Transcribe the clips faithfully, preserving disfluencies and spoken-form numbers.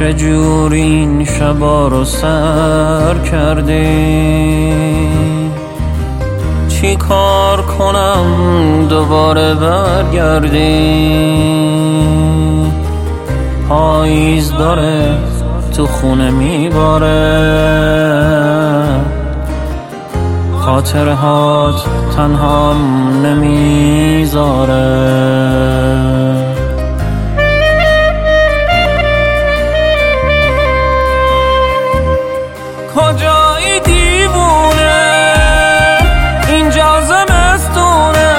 چجور این شبا رو سر کردی؟ چی کار کنم دوباره برگردی؟ پاییز داره تو خونه میباره، خاطرهات تنها نمیذاره. کجایی دیوونه؟ اینجا زمستونه،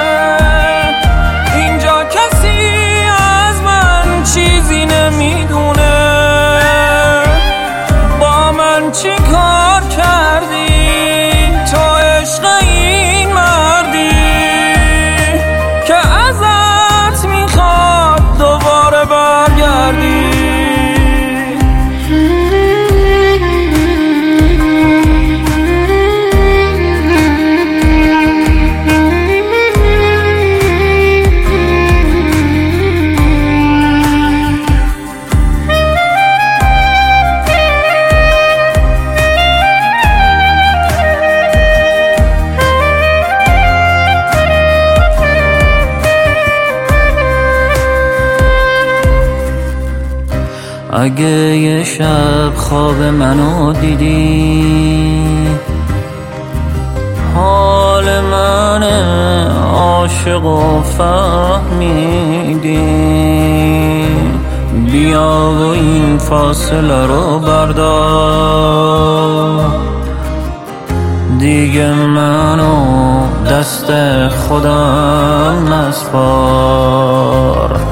اینجا کسی از من چیزی نمیدونه. با من چی کار کردی تو عشق این مردی که ازت میخواد دوباره برگردی؟ اگه یه شب خواب منو دیدی، حال من عاشق و فهمیدی، بیا و این فاصله رو بردار. دیگه منو دست خودم نسپار.